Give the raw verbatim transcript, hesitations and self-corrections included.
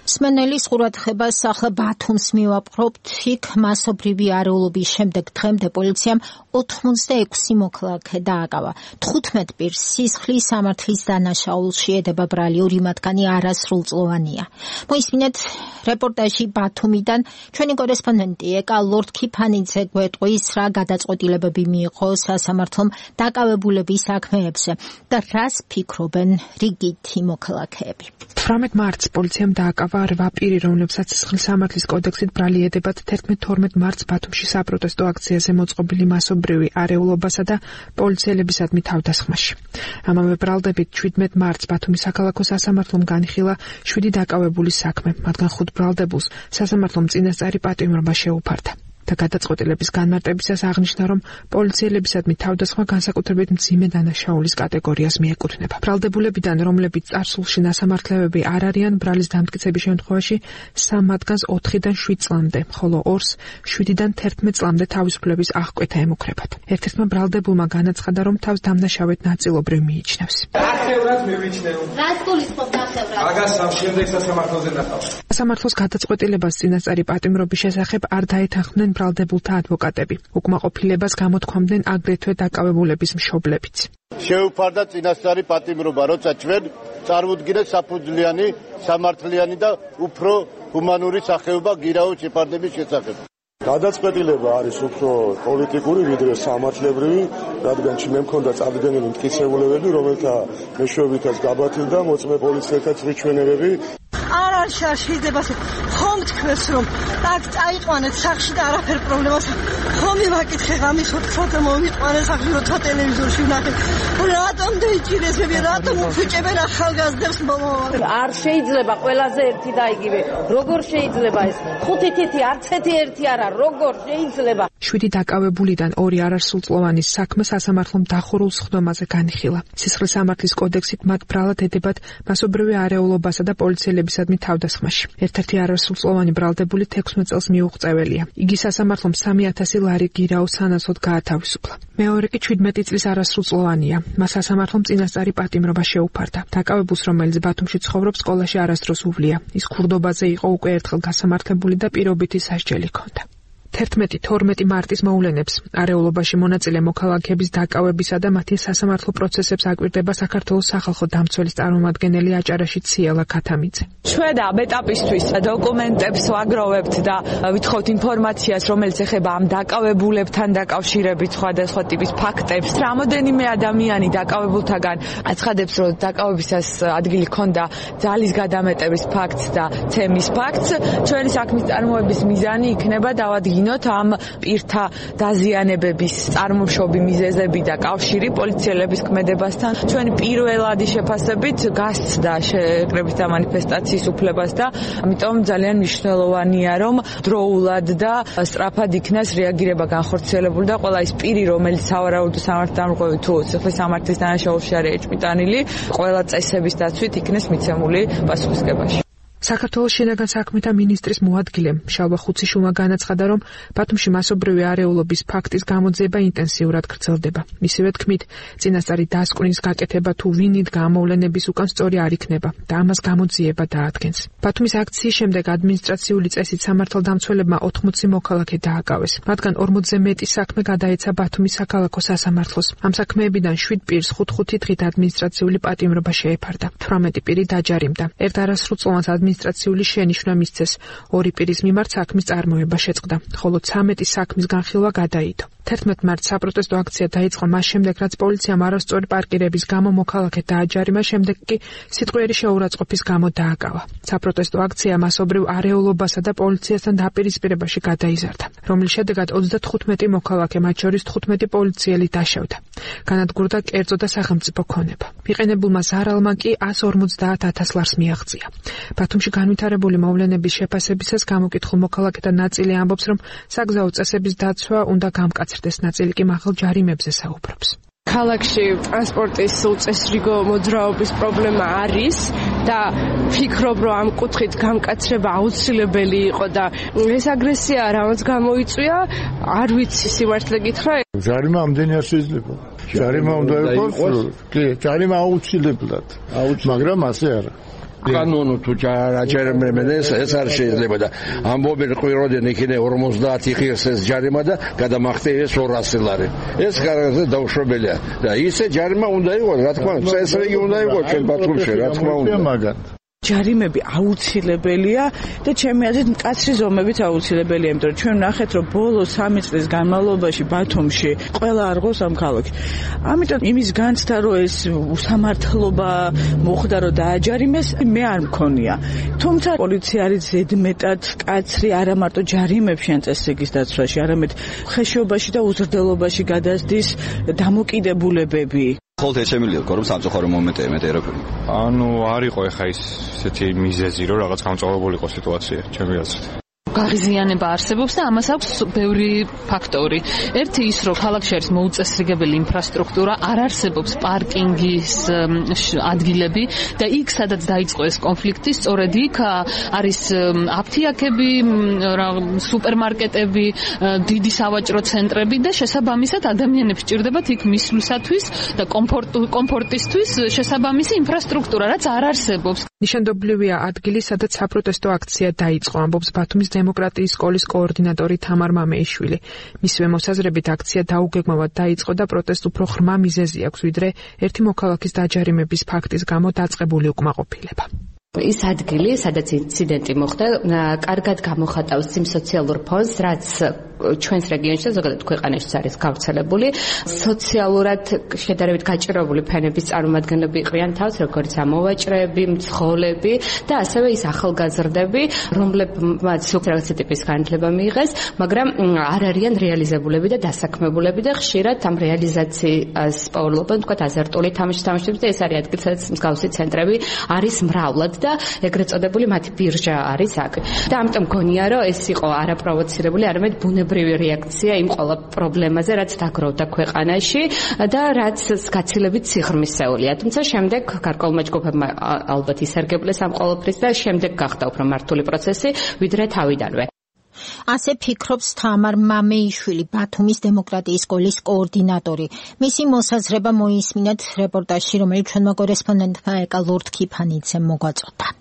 სმენელის ყურადღებას ახლა ბათუმს მივაპყრობთ. იქ მასობრივი არეულობის შემდეგ დღემდე პოლიციამ ოთხმოცდაექვსი მოქალაქე დააკავა. თხუთმეტ პირს სისხლის სამართლის დანაშაულში ედება ბრალი, ორი მათგანი არასრულწლოვანია. მოისმინეთ რეპორტაჟი ბათუმიდან. ჩვენი კორესპონდენტი ეკა ლორდ-ქიფანიძე გვეტყვის, რა გადაწყვეტილებები მიიღო სასამართლომ დაკავებულების საქმეებზე და რას ფიქრობენ რიგითი მოქალაქეები. თვრამეტ მარტს პოლიციამ დააკავა რვა პირი, რომლებსაც სისხლის სამართლის კოდექსით ბრალი ედებათ თერთმეტ-თორმეტ მარტს ბათუმში საპროტესტო აქციაზე მოწყობილი მასობრივი არეულობასა და პოლიციელებისადმი თავდასხმაში. ამავე ბრალდებით შვიდმეტ მარტს ბათუმის საქალაქო სასამართლომ განიხილა შვიდი დაკავებულის საქმე, მათგან ხუთ ბრალდებულს სასამართლომ წინასწარი პატიმრობა შეუფარდა. და გადაწყვეტილების განმარტებისას აღნიშნა, რომ პოლიციელებისადმი თავდასხმა განსაკუთრებით მძიმე დანაშაულის კატეგორიას მიეკუთვნება. ბრალდებულებიდან, რომლებიც წარსულში ნასამართლეები არ არიან, ბრალის დამტკიცების შემთხვევაში სამ მათგანს ოთხიდან შვიდ წლამდე, ხოლო ორს შვიდიდან თერთმეტ წლამდე თავისუფლების აღკვეთა ემუქრებათ. ერთ-ერთმა ბრალდებულმა განაცხადა, რომ თავს დამნაშავედ ნაწილობრივ მიიჩნევს. ახევრად მივიჩნევ. რას გულისხმობთ ახევრად? მაგას ამ შემდეგ სასამართლოზე ნახავ. სასამართლოს გადაწყვეტილებას წინასწარი პატიმრობის შესახებ არ დაეთანხმდნენ ბრალდებულთა ადვოკატები. უკმაყოფილებას გამოთქვამდნენ აგრეთვე დაკავებულების მშობლებიც. შეუფარდა წინასწარი პატიმრობა, როცა ჩვენ წარმოუდგინეთ საფუძვლიანი, სამართლიანი და უფრო ჰუმანური სახეობა გირაოს შეფარდების შესახებ. გადაწყვეტილება არის უფრო პოლიტიკური, ვიდრე სამართლებრივი, რადგან მე მქონდა წარდგენილი მტკიცებულებები, რომელთა მეშვეობითაც გაბათილდა მოწმე პოლიციელთა წრიჩვენებები. არ არ შეიძლება ხომ თქვენს რომ აქ წაიყვანეთ სახში და არაფერ პრობლემას ხომ იმაკითხე ამის ოთხსათე მომიყვანეს სახში როცა ტელევიზორში ვნახე რატომ დაიჭირეს მე რატომ უხუჭებენ ახალგაზრდებს მომავალ არ შეიძლება ყველაზე ერთი და იგივე როგორ შეიძლება ეს ხუთი თითი არც ერთი ერთი არა როგორ შეიძლება შვიდი დაკავებულიდან ორი არასრულწლოვანის საქმე სასამართლომ დახურულ სხდომაზე განიხილა. სისხლის სამართლის კოდექსით მათ ბრალად ედებათ მასობრივი არეულობასა და პოლიციელებისადმი თავდასხმაში. ერთ-ერთი არასრულწლოვანი ბრალდებული თექვსმეტ წელს მიუღწეველია. იგი სასამართლომ სამი ათასი ლარი გირაოს სანაცვლოდ გაათავისუფლა. მეორე კი შვიდმეტი წლის არასრულწლოვანია. მას სასამართლომ წინასწარი პატიმრობა შეუფარდა. დაკავებულს, რომელიც ბათუმში ცხოვრობს, სკოლაში არასდროს უვლია. ის ქურდობაზე იყო უკვე ერთხელ გასამართლებული და პირობითი სასჯელი ჰქონდა. თერთმეტი თორმეტი მარტის მოვლენებს არეულობაში მონაწილე მოქალაქეების დაკავებისა და მათი სასამართლო პროცესებს აკვირდება საქართველოს სახალხო დამცველის წარმომადგენელი აჭარაში ციელა ქათამიძე. ჩვენ ამ ეტაპისთვის დოკუმენტებს ვაგროვებთ და ვითხოვთ ინფორმაციას, რომელიც ეხება ამ დაკავებულებთან დაკავშირებით სხვადასხვა ტიპის ფაქტებს. რამოდენიმე ადამიანი დაკავებულთაგან აცხადებს, რომ დაკავებისას ადგილი ჰქონდა ძალის გადამეტების ფაქტს და ცემის ფაქტს. ჩვენი საქმის წარმოების მიზანი იქნება დავადგინოთ ამ პირთა დაზიანებების წარმოშობი მიზეზები და კავშირი პოლიციელების ქმედებასთან. ჩვენი პირველადი შეფასებით გასცდა შეკრების და მანიფესტაციის უფლებას და ამიტომ ძალიან მნიშვნელოვანია, რომ დროულად და სწრაფად იქნას რეაგირება განხორციელებული და ყველა ის პირი, რომელიც სავარაუდო სამართალდამღები თუ სისხლის სამართლის დანაშაულში არის ეჭვმიტანილი, ყველა წესების დაცვით იქნეს მიცემული პასუხისგებაში. საქართველოს შინაგან საქმეთა მინისტრის მოადგილე შალვა ხუციშვილმა განაცხადა, რომ ბათუმში მასობრივი არეულობის ფაქტის გამოძიება ინტენსიურად გრძელდება. მისივე თქმით, წინასწარი დასკვნის გაკეთება თუ ვინ იდგა მოვლენების უკან სწორი არ იქნება და ამას გამოძიება დაადგენს. ბათუმის აქციის შემდეგ ადმინისტრაციული წესით სამართალდამცველებმა ოთხმოცი მოქალაქე დააკავეს. მათგან ორმოცზე მეტი საქმე გადაეცა ბათუმის საქალაქო სასამართლოს. ამ საქმეებიდან შვიდ პირს ხუთ-ხუთი დღით ადმინისტრაციული პატიმრობა შეეფარდა. თვრამეტი პირი დაჯარიმდა. ერთ არასრულწლოვანს ადმინისტრაციული შენიშვნა მისცეს. ორი პირის მიმართ საქმის წარმოება შეწყდა, ხოლო ცამეტი საქმის განხილვა გადაიდო. თერთმეტ მარტს საპროტესტო აქცია დაიწყო მას შემდეგ, რაც პოლიციამ არასწორი პარკირების გამო მოქალაქე დააჯარიმა, შემდეგ კი სიტყვიერი შეურაცხყოფის გამო დააკავა. საპროტესტო აქცია მასობრივ არეულობასა და პოლიციასთან დაპირისპირებაში გადაიზარდა, რომლის შედეგად ოცდათხუთმეტი მოქალაქე, მათ შორის თხუთმეტი პოლიციელი დაშავდა. განადგურდა კერძო და სახელმწიფო ქონება. მიყენებულმა ზარალმა კი ასს ორმოცდაათ ათას ლარს მიაღწია. ბათუმში განვითარებული მოვლენების შეფასებისას გამოკითხულ მოქალაქეთა ნაწილი ამბობს, რომ საგზაო წესების დაცვა უნდა გამკაცრდეს, ნაწილი კი მაღალ ჯარიმებზე საუბრობს. ქალაქში ტრანსპორტის უწესრიგო მოძრაობის პრობლემა არის და ფიქრობ, რომ ამ კუთხით გამკაცრება აუცილებელი იყო და ეს აგრესია რამაც გამოიწვია, არ ვიცი სიმართლე გითხრა. ჯარიმა ამდენი არ შეიძლება. ჯარიმა უნდა იყოს, კი, ჯარიმა აუცილებლად. მაგრამ ასე არა. კანონო თუ აჯერებენ ეს ეს არ შეიძლება და ამბობენ ყვიროდენ იქნე ორმოცდაათი ხილს ეს ჯარიმა და გადამახტეს ორასი ლარი. ეს გარანტია დაუშვებელია და ისე ჯარიმა უნდა იყოს, რა თქმა უნდა, წესრიგი უნდა იყოს ჩვენ ბათუმში, რა თქმა უნდა. მაგათ ჯარიმები აუცილებელია და ჩემი აზრით მკაცრი ზომებით აუცილებელია, იმიტომ რომ ჩვენ ვნახეთ, რომ ბოლო სამი წლის განმავლობაში ბათუმში ყველა არღოს ამ ქალაქში. ამიტომ იმის განცდა, რომ ეს უსამართლობა მოხდა, რომ დააჯარიმეს, მე არ მქონია. თუმცა პოლიცია არის ზედმეტად მკაცრი არა მარტო ჯარიმებში ან წესრიგის დაცვაში, არამედ ხეშობაში და უზრდელობაში გადასდის დამოკიდებულებები. ხოლმე შემიძლია რომ სამწუხარო მომენტია მე ეროვნული. ანუ არ იყო ეხა ის ესეთი მიზეზი რომ რაღაც გამწვავებული იყო სიტუაცია ჩემი აზრით. გაღიზიანება არსებობს და ამას აქვს ბევრი ფაქტორი. ერთი ის, რომ ქალაქში არის მოუწესრიგებელი ინფრასტრუქტურა, არ არსებობს პარკინგის ადგილები და იქ, სადაც დაიწყო ეს კონფლიქტი, სწორედ იქ არის აფთიაქები, სუპერმარკეტები, დიდი სავაჭრო ცენტრები და შესაბამისად ადამიანებს ჭირდებათ იქ მისვლისათვის და კომფორტისთვის შესაბამისი ინფრასტრუქტურა, რაც არ არსებობს. ნიშანდობლივია ადგილი, სადაც საპროტესტო აქცია დაიწყო, ამბობს ბათუმის დემოკრატიის სკოლის კოორდინატორი თამარ მამეიშვილი. მისივე მოსაზრებით აქცია დაუგეგმავად დაიწყო და პროტესტ უფრო ღრმა მიზეზი აქვს, ვიდრე ერთი მოქალაქის დაჯარიმების ფაქტის გამო დაწყებული უკმაყოფილება. ის ადგილი, სადაც ინციდენტი მოხდა, კარგად გამოხატავს იმ სოციალურ ფონს, რაც ჩვენს რეგიონში და ზოგადად ქვეყანაშიც არის გავრცელებული. სოციალურად შედარებით გაჭირვებული ფენების წარმომადგენლები იყრიან თავს, როგორც ამოვაჭრეები, მცხოვლები და ასევე ის ახალგაზრდები, რომლებმაც რაღაცა ტიპის განათლება მიიღეს, მაგრამ არ არიან რეალიზებულები და დასაქმებულები და ხშირად ამ რეალიზაციას პაურულობენ, თქვათ, აზარტული თამაშის თამაშებს და ეს არის ადგილი, სადაც მსგავსი ცენტრები არის მრავლად და ეგრეთ წოდებული მათი ბირჟა არის აქ. და ამიტომ გონია, რომ ეს იყო არაპროვოცირებული, არამედ ბუნებრივი რეაქცია იმ ყველა პრობლემაზე, რაც დაგროვდა ქვეყანაში და რაც გაცილებით სიღრმისეულია. თუმცა შემდეგ გარკვეულმა ჯგუფებმა ალბათ ისარგებლეს ამ ყველაფრის და შემდეგ გახდა უფრო მართული პროცესი, ვიდრე თავიდანვე. ასე ფიქრობს თამარ მამეიშვილი, ბათუმის დემოკრატიის სკოლის კოორდინატორი. მისი მოსაზრება მოისმინეთ რეპორტაჟში, რომელიც ჩვენმა კორესპონდენტმა ეკა ლორდ ქიფანიძემ მოგვაწოდა.